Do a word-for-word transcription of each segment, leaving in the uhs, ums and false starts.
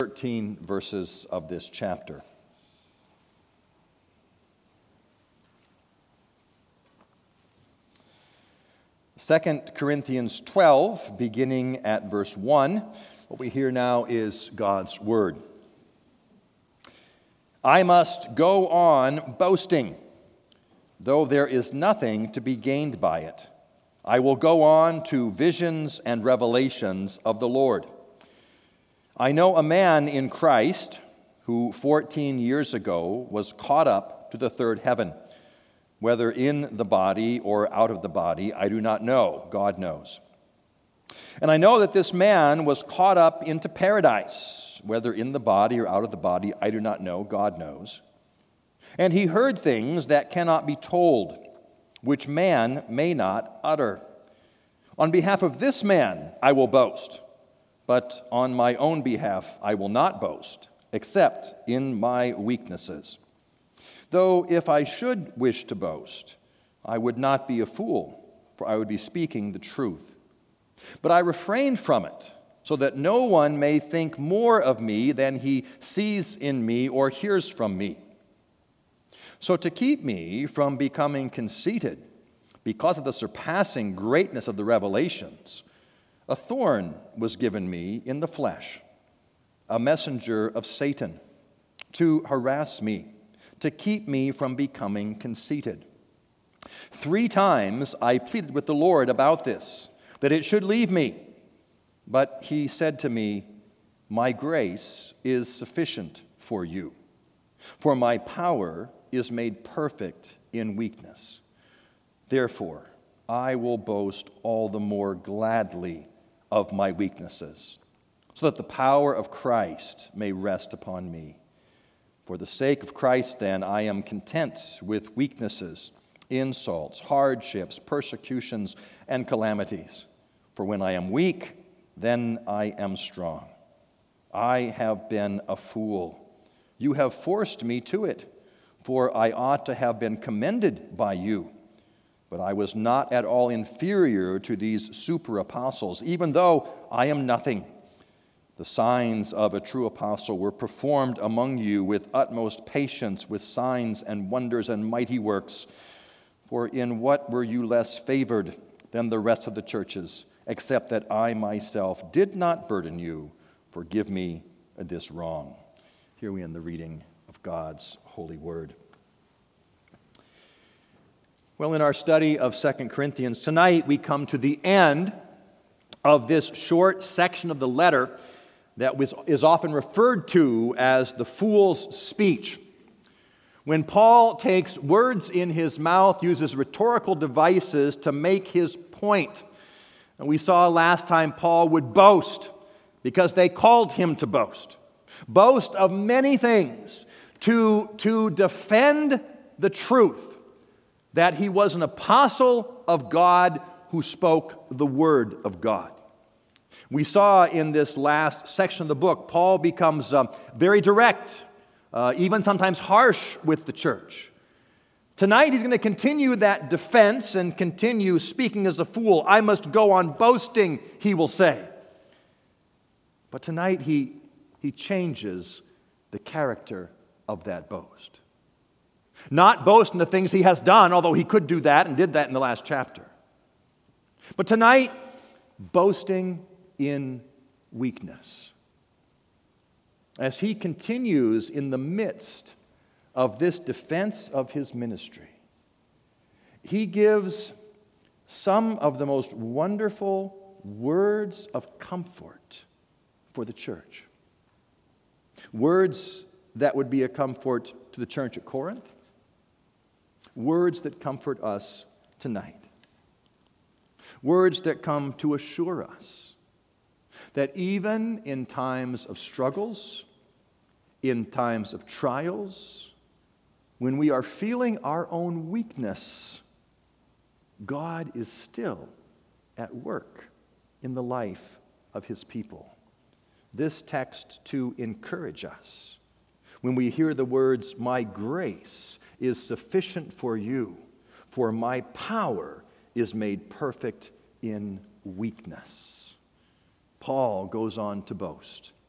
thirteen verses of this chapter. Second Corinthians twelve, beginning at verse one. What we hear now is God's word. I must go on boasting, though there is nothing to be gained by it. I will go on to visions and revelations of the Lord. I know a man in Christ who fourteen years ago was caught up to the third heaven. Whether in the body or out of the body, I do not know. God knows. And I know that this man was caught up into paradise. Whether in the body or out of the body, I do not know. God knows. And he heard things that cannot be told, which man may not utter. On behalf of this man I will boast, but on my own behalf I will not boast, except in my weaknesses. Though if I should wish to boast, I would not be a fool, for I would be speaking the truth. But I refrain from it, so that no one may think more of me than he sees in me or hears from me. So to keep me from becoming conceited, because of the surpassing greatness of the revelations, a thorn was given me in the flesh, a messenger of Satan, to harass me, to keep me from becoming conceited. Three times I pleaded with the Lord about this, that it should leave me. But he said to me, my grace is sufficient for you, for my power is made perfect in weakness. Therefore, I will boast all the more gladly of my weaknesses, so that the power of Christ may rest upon me. For the sake of Christ, then, I am content with weaknesses, insults, hardships, persecutions, and calamities. For when I am weak, then I am strong. I have been a fool. You have forced me to it, for I ought to have been commended by you. But I was not at all inferior to these super apostles, even though I am nothing. The signs of a true apostle were performed among you with utmost patience, with signs and wonders and mighty works. For in what were you less favored than the rest of the churches, except that I myself did not burden you? Forgive me this wrong. Here we end the reading of God's holy word. Well, in our study of Second Corinthians, tonight we come to the end of this short section of the letter that was, is often referred to as the fool's speech. When Paul takes words in his mouth, uses rhetorical devices to make his point. And we saw last time Paul would boast because they called him to boast. Boast of many things to, to defend the truth that he was an apostle of God who spoke the word of God. We saw in this last section of the book, Paul becomes uh, very direct, uh, even sometimes harsh with the church. Tonight, he's going to continue that defense and continue speaking as a fool. I must go on boasting, he will say. But tonight, he, he changes the character of that boast. Not boast in the things he has done, although he could do that and did that in the last chapter. But tonight, boasting in weakness. As he continues in the midst of this defense of his ministry, he gives some of the most wonderful words of comfort for the church. Words that would be a comfort to the church at Corinth. Words that comfort us tonight. Words that come to assure us that even in times of struggles, in times of trials, when we are feeling our own weakness, God is still at work in the life of his people. This text to encourage us. When we hear the words, my grace is sufficient for you, for my power is made perfect in weakness. Paul goes on to boast.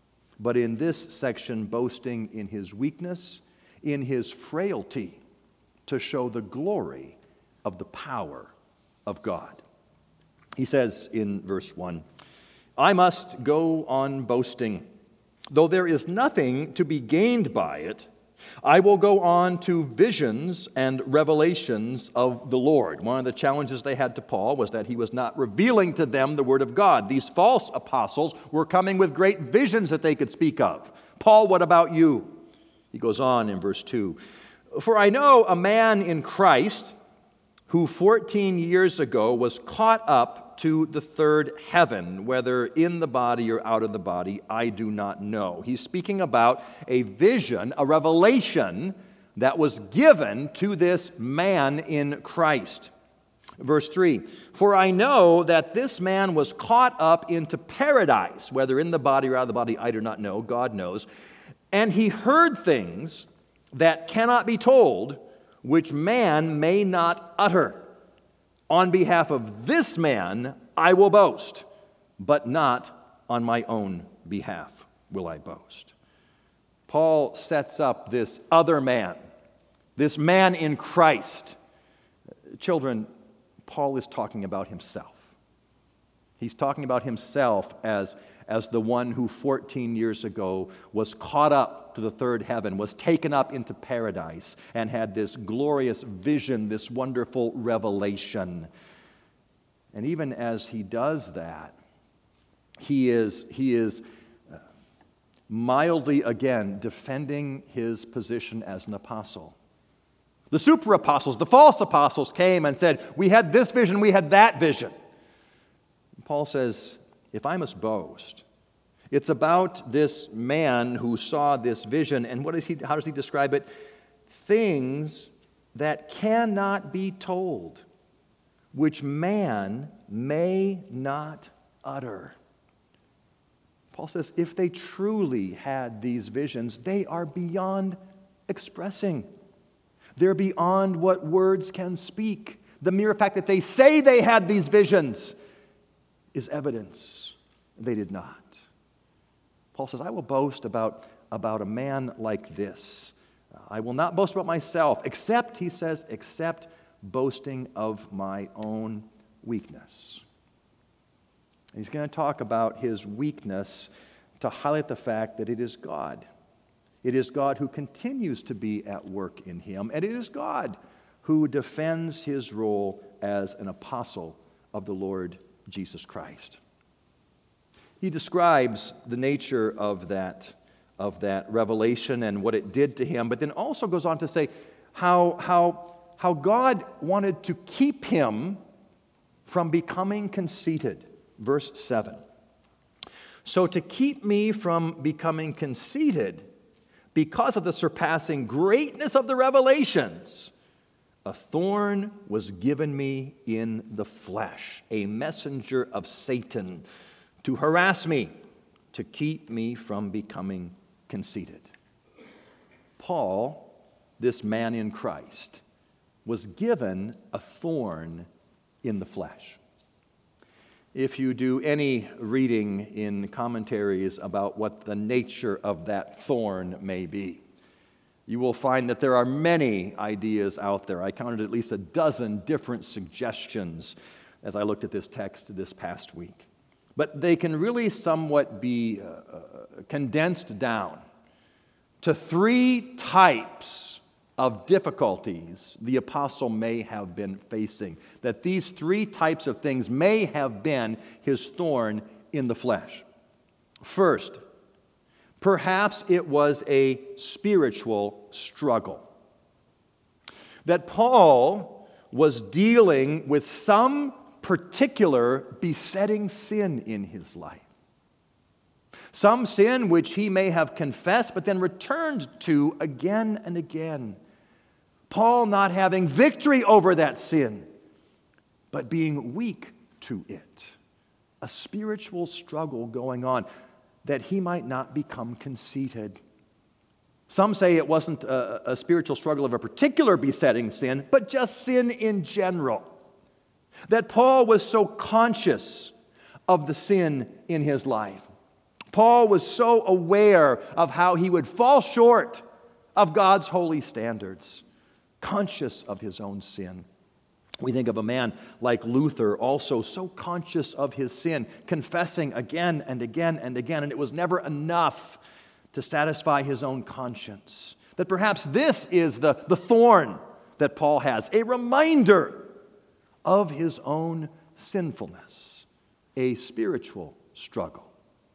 but in this section, boasting in his weakness, in his frailty, to show the glory of the power of God. He says in verse one, I must go on boasting, though there is nothing to be gained by it. I will go on to visions and revelations of the Lord. One of the challenges they had to Paul was that he was not revealing to them the Word of God. These false apostles were coming with great visions that they could speak of. Paul, what about you? He goes on in verse two. For I know a man in Christ who fourteen years ago was caught up to the third heaven, whether in the body or out of the body, I do not know. He's speaking about a vision, a revelation that was given to this man in Christ. Verse three, for I know that this man was caught up into paradise, whether in the body or out of the body, I do not know, God knows. And he heard things that cannot be told, which man may not utter. On behalf of this man I will boast, but not on my own behalf will I boast. Paul sets up this other man, this man in Christ. Children, Paul is talking about himself. He's talking about himself as, as the one who fourteen years ago was caught up to the third heaven, was taken up into paradise, and had this glorious vision, this wonderful revelation. And even as he does that, he is, he is mildly, again, defending his position as an apostle. The super apostles, the false apostles came and said, we had this vision, we had that vision. Paul says, if I must boast, it's about this man who saw this vision. And what is he, how does he describe it? Things that cannot be told, which man may not utter. Paul says, if they truly had these visions, they are beyond expressing. They're beyond what words can speak. The mere fact that they say they had these visions is evidence they did not. Paul says, I will boast about, about a man like this. I will not boast about myself, except, he says, except boasting of my own weakness. He's going to talk about his weakness to highlight the fact that it is God. It is God who continues to be at work in him, and it is God who defends his role as an apostle of the Lord Jesus Christ. He describes the nature of that, of that revelation and what it did to him, but then also goes on to say how, how, how God wanted to keep him from becoming conceited. Verse seven. So to keep me from becoming conceited, because of the surpassing greatness of the revelations, a thorn was given me in the flesh, a messenger of Satan, to harass me, to keep me from becoming conceited. Paul, this man in Christ, was given a thorn in the flesh. If you do any reading in commentaries about what the nature of that thorn may be, you will find that there are many ideas out there. I counted at least a dozen different suggestions as I looked at this text this past week. But they can really somewhat be uh, condensed down to three types of difficulties the apostle may have been facing. That these three types of things may have been his thorn in the flesh. First, perhaps it was a spiritual struggle. That Paul was dealing with some particular besetting sin in his life. Some sin which he may have confessed but then returned to again and again. Paul not having victory over that sin, but being weak to it. A spiritual struggle going on that he might not become conceited. Some say it wasn't a, a spiritual struggle of a particular besetting sin, but just sin in general. That Paul was so conscious of the sin in his life. Paul was so aware of how he would fall short of God's holy standards, conscious of his own sin. We think of a man like Luther, also so conscious of his sin, confessing again and again and again, and it was never enough to satisfy his own conscience. That perhaps this is the, the thorn that Paul has, a reminder of his own sinfulness, a spiritual struggle.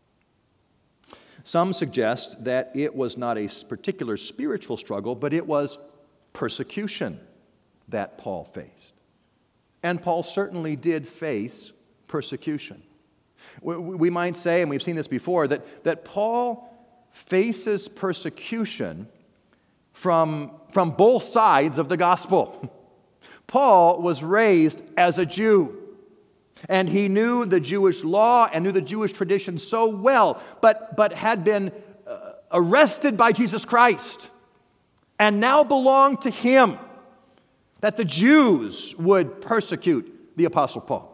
Some suggest that it was not a particular spiritual struggle, but it was persecution that Paul faced. And Paul certainly did face persecution. We might say, and we've seen this before, that, that Paul faces persecution from, from both sides of the gospel. Paul was raised as a Jew, and he knew the Jewish law and knew the Jewish tradition so well, but, but had been uh, arrested by Jesus Christ and now belonged to him, that the Jews would persecute the Apostle Paul.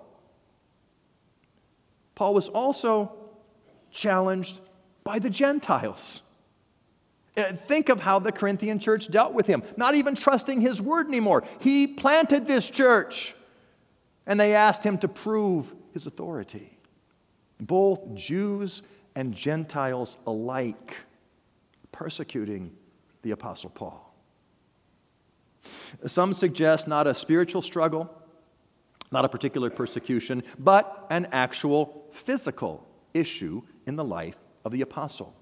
Paul was also challenged by the Gentiles. Think of how the Corinthian church dealt with him, not even trusting his word anymore. He planted this church, and they asked him to prove his authority. Both Jews and Gentiles alike persecuting the Apostle Paul. Some suggest not a spiritual struggle, not a particular persecution, but an actual physical issue in the life of the apostle.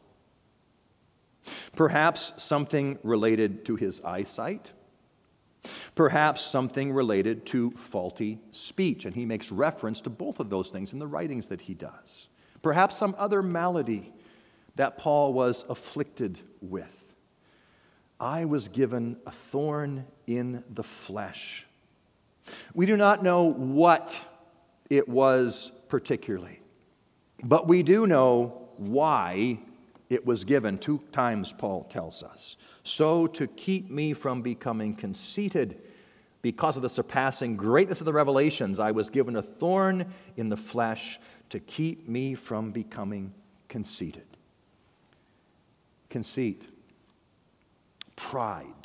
Perhaps something related to his eyesight. Perhaps something related to faulty speech, and he makes reference to both of those things in the writings that he does. Perhaps some other malady that Paul was afflicted with. I was given a thorn in the flesh. We do not know what it was particularly, but we do know why it was given. Two times Paul tells us. So to keep me from becoming conceited, because of the surpassing greatness of the revelations, I was given a thorn in the flesh to keep me from becoming conceited. Conceit. Pride.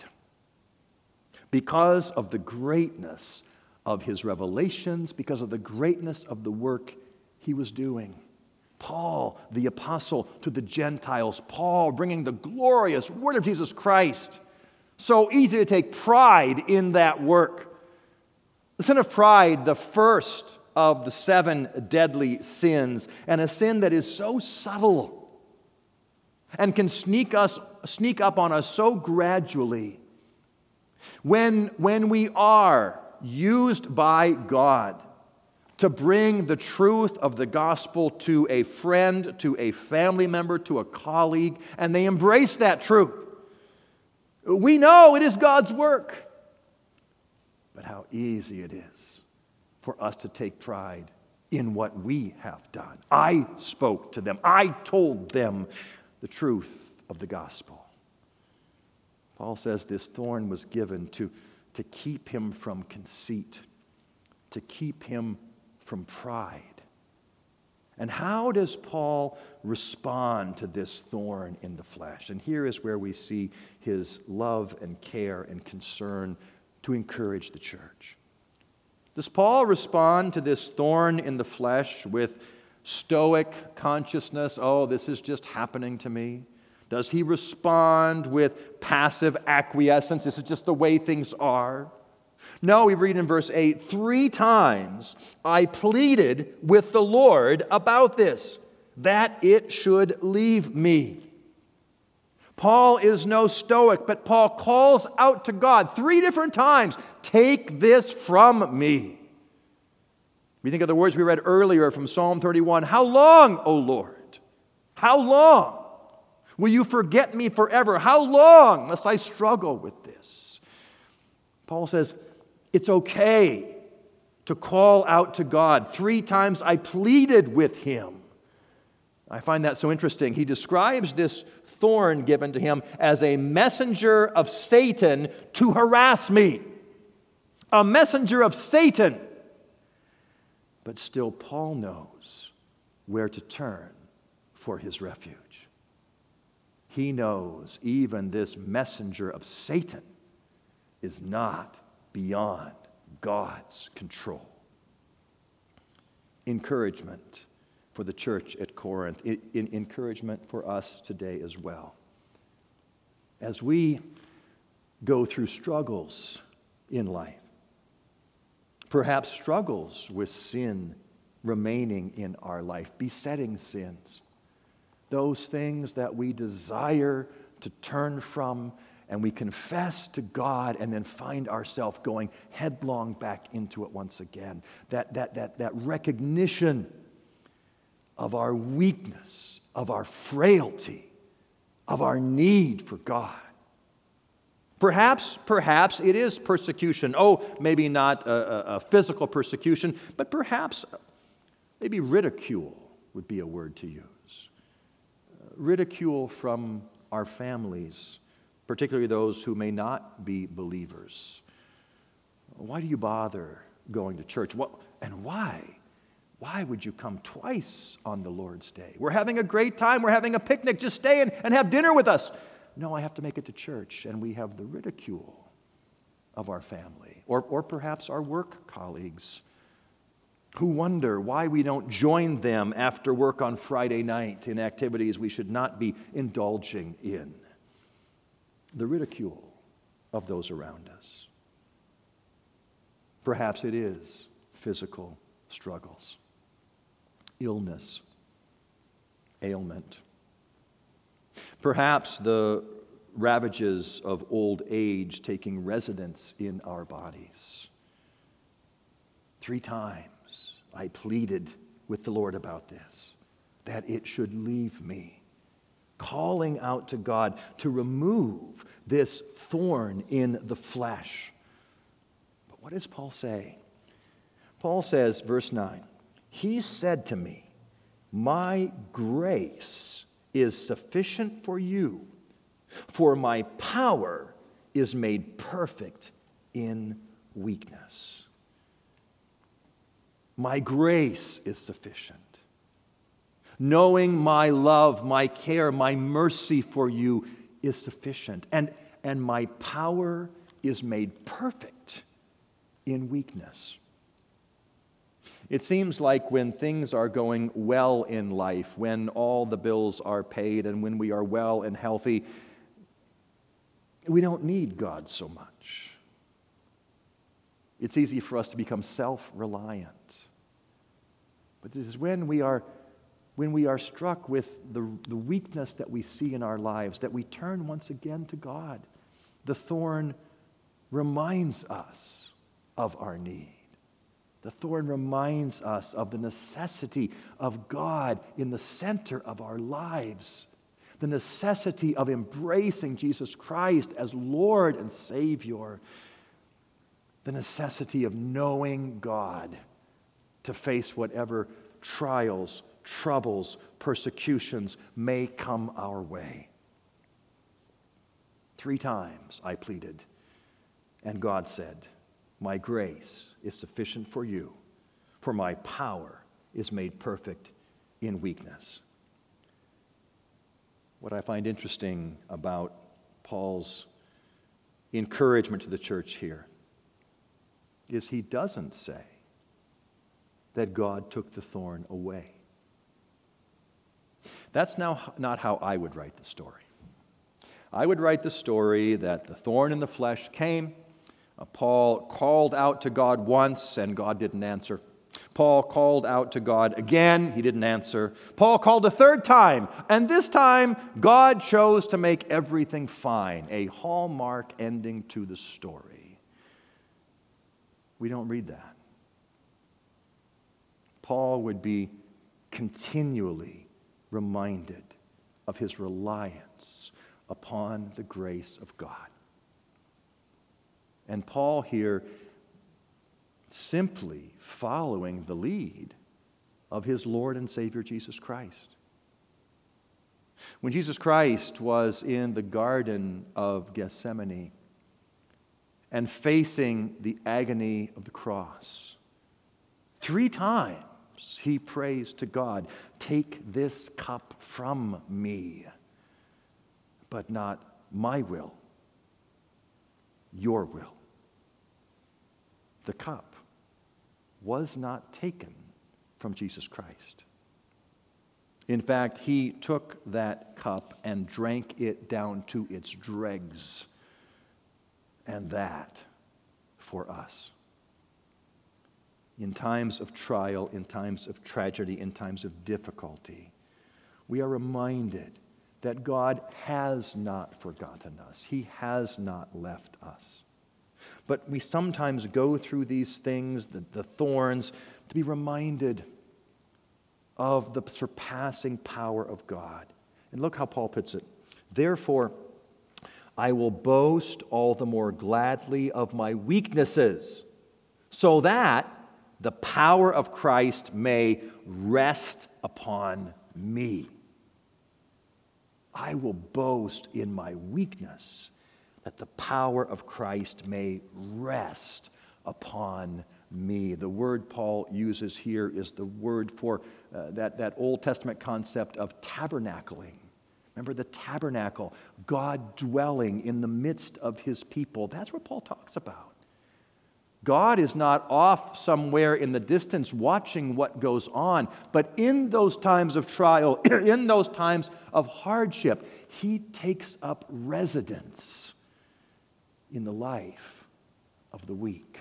Because of the greatness of his revelations, because of the greatness of the work he was doing. Paul, the apostle to the Gentiles, Paul bringing the glorious word of Jesus Christ. So easy to take pride in that work. The sin of pride, the first of the seven deadly sins, and a sin that is so subtle and can sneak us, sneak up on us so gradually. When, when we are used by God to bring the truth of the gospel to a friend, to a family member, to a colleague, and they embrace that truth, we know it is God's work. But how easy it is for us to take pride in what we have done. I spoke to them. I told them the truth of the gospel. Paul says this thorn was given to, to keep him from conceit, to keep him from pride. And how does Paul respond to this thorn in the flesh? And here is where we see his love and care and concern to encourage the church. Does Paul respond to this thorn in the flesh with stoic consciousness? Oh, this is just happening to me. Does he respond with passive acquiescence? This is just the way things are. No, we read in verse eight, three times I pleaded with the Lord about this, that it should leave me. Paul is no stoic, but Paul calls out to God three different times, take this from me. We think of the words we read earlier from Psalm thirty-one, how long, O Lord? How long will you forget me forever? How long must I struggle with this? Paul says, it's okay to call out to God. Three times I pleaded with him. I find that so interesting. He describes this thorn given to him as a messenger of Satan to harass me. A messenger of Satan. But still, Paul knows where to turn for his refuge. He knows even this messenger of Satan is not beyond God's control. Encouragement for the church at Corinth, in, in encouragement for us today as well. As we go through struggles in life, perhaps struggles with sin remaining in our life, besetting sins, those things that we desire to turn from, and we confess to God and then find ourselves going headlong back into it once again. That, that, that, that recognition of our weakness, of our frailty, of our need for God. Perhaps, perhaps it is persecution. Oh, maybe not a, a, a physical persecution, but perhaps maybe ridicule would be a word to use. Ridicule from our families, particularly those who may not be believers. Why do you bother going to church? What, and why? Why would you come twice on the Lord's Day? We're having a great time. We're having a picnic. Just stay and, and have dinner with us. No, I have to make it to church. And we have the ridicule of our family, or, or perhaps our work colleagues, who wonder why we don't join them after work on Friday night in activities we should not be indulging in. The ridicule of those around us. Perhaps it is physical struggles, illness, ailment. Perhaps the ravages of old age taking residence in our bodies. Three times I pleaded with the Lord about this, that it should leave me, calling out to God to remove this thorn in the flesh. But what does Paul say? Paul says, verse nine, he said to me, my grace is sufficient for you, for my power is made perfect in weakness. My grace is sufficient. Knowing my love, my care, my mercy for you is sufficient. And, and my power is made perfect in weakness. It seems like when things are going well in life, when all the bills are paid and when we are well and healthy, we don't need God so much. It's easy for us to become self-reliant. But it is when we are when we are struck with the, the weakness that we see in our lives that we turn once again to God. The thorn reminds us of our need. The thorn reminds us of the necessity of God in the center of our lives, the necessity of embracing Jesus Christ as Lord and Savior, the necessity of knowing God to face whatever trials, troubles, persecutions may come our way. Three times I pleaded, and God said, my grace is sufficient for you, for my power is made perfect in weakness. What I find interesting about Paul's encouragement to the church here is he doesn't say that God took the thorn away. That's now not how I would write the story. I would write the story that the thorn in the flesh came. Uh, Paul called out to God once, and God didn't answer. Paul called out to God again. He didn't answer. Paul called a third time, and this time God chose to make everything fine, a hallmark ending to the story. We don't read that. Paul would be continually reminded of his reliance upon the grace of God. And Paul here simply following the lead of his Lord and Savior Jesus Christ. When Jesus Christ was in the Garden of Gethsemane and facing the agony of the cross, three times times, he prays to God, "Take this cup from me, but not my will, your will." The cup was not taken from Jesus Christ. In fact, he took that cup and drank it down to its dregs, and that for us. In times of trial, in times of tragedy, in times of difficulty, we are reminded that God has not forgotten us. He has not left us. But we sometimes go through these things, the, the thorns, to be reminded of the surpassing power of God. And look how Paul puts it. "Therefore, I will boast all the more gladly of my weaknesses, so that the power of Christ may rest upon me." I will boast in my weakness, that the power of Christ may rest upon me. The word Paul uses here is the word for uh, that, that Old Testament concept of tabernacling. Remember the tabernacle, God dwelling in the midst of his people. That's what Paul talks about. God is not off somewhere in the distance watching what goes on, but in those times of trial, in those times of hardship, he takes up residence in the life of the weak.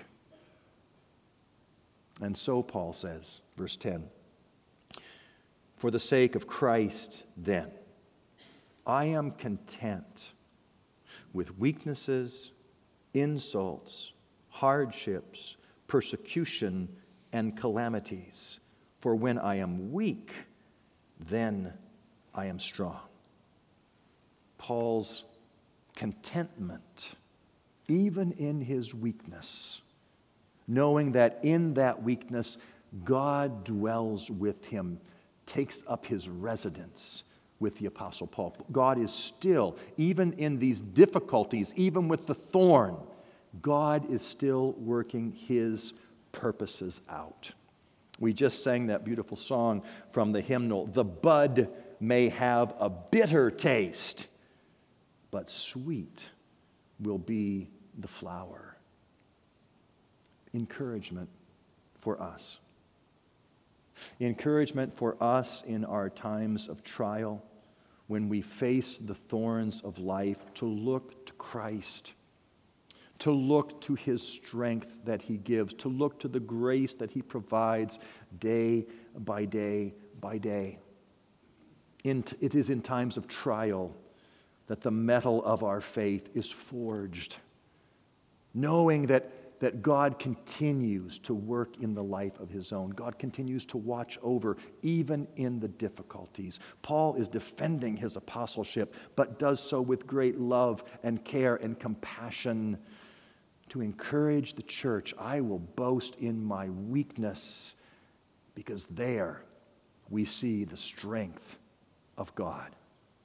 And so Paul says, verse ten, "For the sake of Christ, then, I am content with weaknesses, insults, hardships, persecution, and calamities. For when I am weak, then I am strong." Paul's contentment, even in his weakness, knowing that in that weakness, God dwells with him, takes up his residence with the Apostle Paul. God is still, even in these difficulties, even with the thorn, God is still working his purposes out. We just sang that beautiful song from the hymnal, "The bud may have a bitter taste, but sweet will be the flower." Encouragement for us. Encouragement for us in our times of trial, when we face the thorns of life, to look to Christ, to look to his strength that he gives, to look to the grace that he provides day by day by day. In, it is in times of trial that the metal of our faith is forged, knowing that that God continues to work in the life of his own. God continues to watch over even in the difficulties. Paul is defending his apostleship, but does so with great love and care and compassion to encourage the church. I will boast in my weakness, because there we see the strength of God.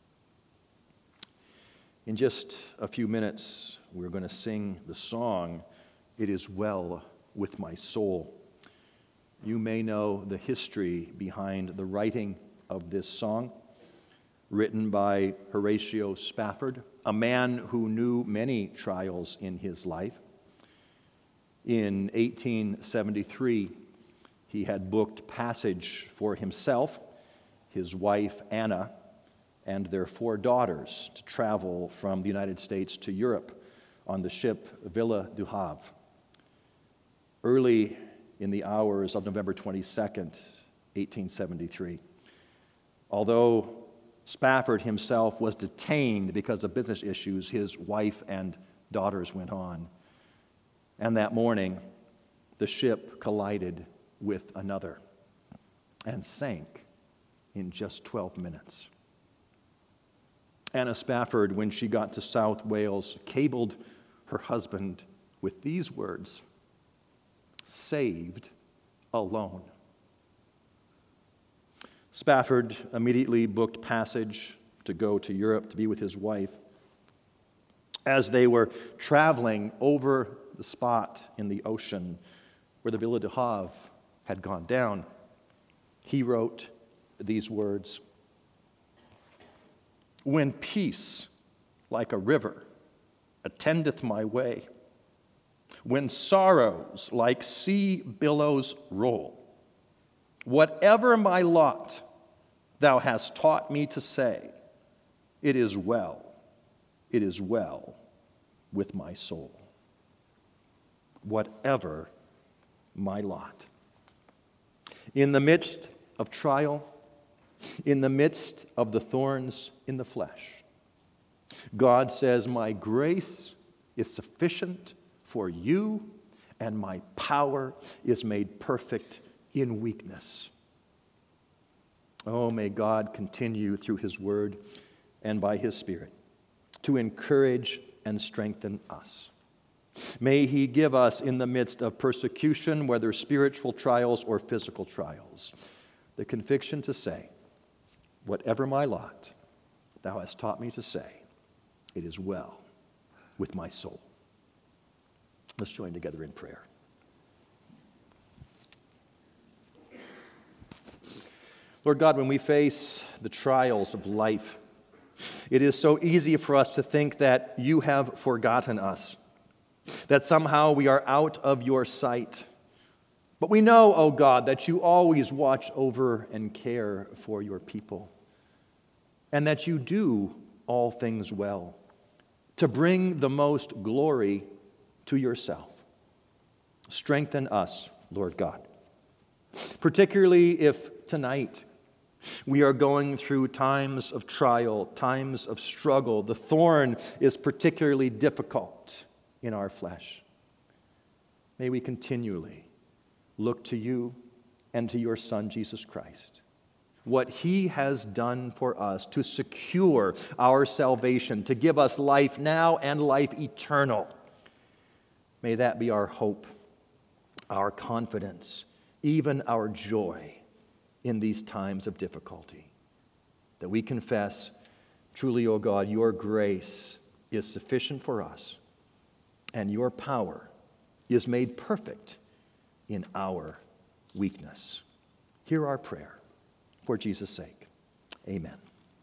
In just a few minutes, we're going to sing the song, "It Is Well With My Soul." You may know the history behind the writing of this song, written by Horatio Spafford, a man who knew many trials in his life. In eighteen seventy-three, he had booked passage for himself, his wife Anna, and their four daughters to travel from the United States to Europe on the ship Villa du Havre. Early in the hours of November twenty-second, eighteen seventy-three, although Spafford himself was detained because of business issues, his wife and daughters went on. And that morning, the ship collided with another and sank in just twelve minutes. Anna Spafford, when she got to South Wales, cabled her husband with these words, "Saved alone." Spafford immediately booked passage to go to Europe to be with his wife. As they were traveling over the spot in the ocean where the Villa du Havre had gone down, he wrote these words, "When peace, like a river, attendeth my way, when sorrows like sea billows roll, whatever my lot, thou hast taught me to say, it is well, it is well with my soul." Whatever my lot. In the midst of trial, in the midst of the thorns in the flesh, God says, "My grace is sufficient for you, and my power is made perfect in weakness." Oh, may God continue through his word and by his Spirit to encourage and strengthen us. May he give us in the midst of persecution, whether spiritual trials or physical trials, the conviction to say, "Whatever my lot, thou hast taught me to say, it is well with my soul." Let's join together in prayer. Lord God, when we face the trials of life, it is so easy for us to think that you have forgotten us, that somehow we are out of your sight. But we know, O God, that you always watch over and care for your people, and that you do all things well to bring the most glory to yourself. Strengthen us, Lord God, particularly if tonight we are going through times of trial, times of struggle. The thorn is particularly difficult in our flesh. May we continually look to you and to your Son, Jesus Christ. What he has done for us to secure our salvation, to give us life now and life eternal. May that be our hope, our confidence, even our joy in these times of difficulty. That we confess, truly, O God, your grace is sufficient for us, and your power is made perfect in our weakness. Hear our prayer for Jesus' sake. Amen.